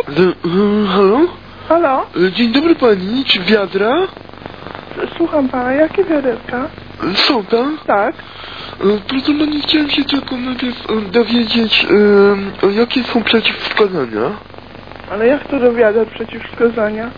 Halo? Halo? Dzień dobry pani, czy wiadra? Słucham pana, jakie wiaderka? Są tam? Tak. Proszę pani, chciałem się tylko najpierw dowiedzieć, jakie są przeciwwskazania? Ale jak to do wiader przeciwwskazania?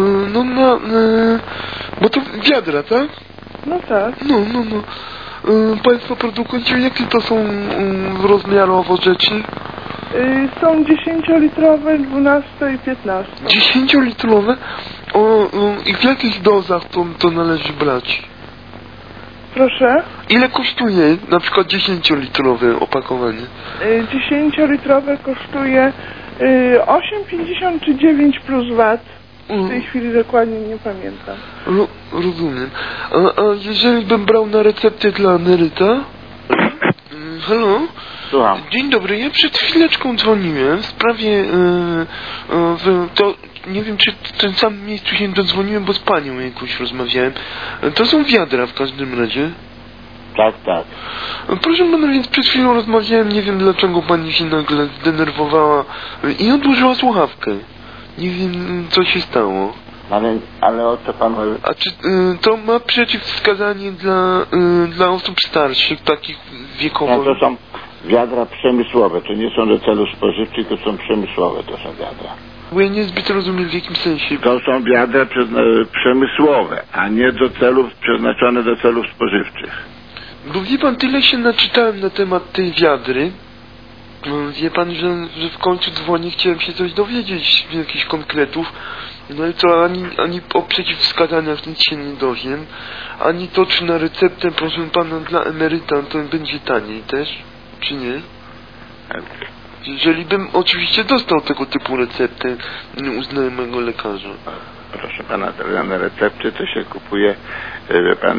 Bo to wiadra, tak? No tak. No. Państwo produkują, jakie to są rozmiarowo rzeczy? Są 10-litrowe, 12 i 15. 10-litrowe? I w jakich dozach to należy brać? Proszę? Ile kosztuje na przykład 10-litrowe opakowanie? 10-litrowe kosztuje 8,50 czy 9 plus VAT. W tej chwili dokładnie nie pamiętam. Rozumiem. A jeżeli bym brał na receptę dla emeryta? Halo? Słucham. Dzień dobry, ja przed chwileczką dzwoniłem w sprawie, to nie wiem, czy w tym samym miejscu się dodzwoniłem, bo z panią jakąś rozmawiałem. To są wiadra w każdym razie. Tak. Proszę pana, więc przed chwilą rozmawiałem, nie wiem dlaczego pani się nagle zdenerwowała i odłożyła słuchawkę. Nie wiem, co się stało. Ale o co pan mówi? A czy to ma przeciwwskazanie dla osób starszych, takich wiekowo? No, to są wiadra przemysłowe, to nie są do celów spożywczych, to są przemysłowe, to są wiadra. Bo ja niezbyt rozumiem w jakim sensie. To są wiadra przemysłowe, a nie do celów przeznaczone do celów spożywczych. Bo wie pan, tyle się naczytałem na temat tej wiadry. Wie pan, że w końcu dzwonię, chciałem się coś dowiedzieć, jakichś konkretów. No i to ani o przeciwwskazaniach nic się nie dowiem, ani to, czy na receptę, proszę pana, dla emeryta to będzie taniej też, czy nie? Jeżeli bym oczywiście dostał tego typu receptę u znajomego lekarza. Proszę pana, na recepty to się kupuje, wie pan,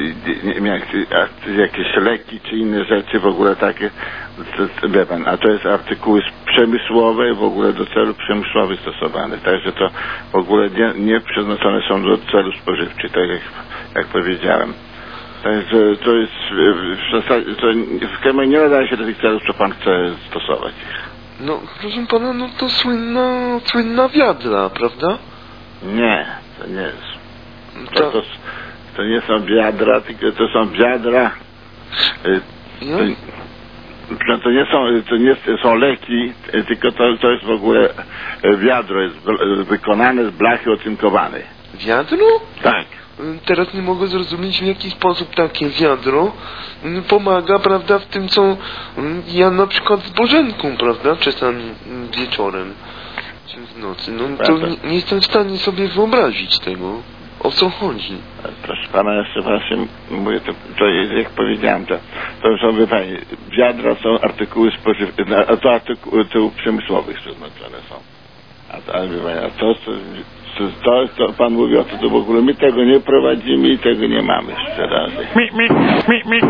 jakieś leki czy inne rzeczy w ogóle takie, wie pan, a to jest artykuły przemysłowe, w ogóle do celów przemysłowych stosowane, także to w ogóle nie przeznaczone są do celów spożywczych, tak jak powiedziałem. Także to jest w zasadzie, w Kremie nie nadaje się do tych celów, co pan chce stosować. No, proszę pana, no to słynna wiadra, prawda? Nie, to nie jest. To nie są wiadra, tylko to są wiadra. To nie są leki, tylko to jest w ogóle wiadro, jest wykonane z blachy ocynkowanej. Wiadro? Tak. Teraz nie mogę zrozumieć, w jaki sposób takie wiadro pomaga, prawda, w tym, co ja na przykład z Bożenką, prawda, czasami wieczorem czy w nocy. No to nie jestem w stanie sobie wyobrazić tego. O co chodzi? Proszę pana, jeszcze właśnie mówię, to jest, jak powiedziałem, to są, wie pani, wiadra są artykuły spożywcze, a to artykuły przemysłowych przeznaczone są. A wie pani, to pan mówi o to w ogóle, my tego nie prowadzimy i tego nie mamy, szczerze.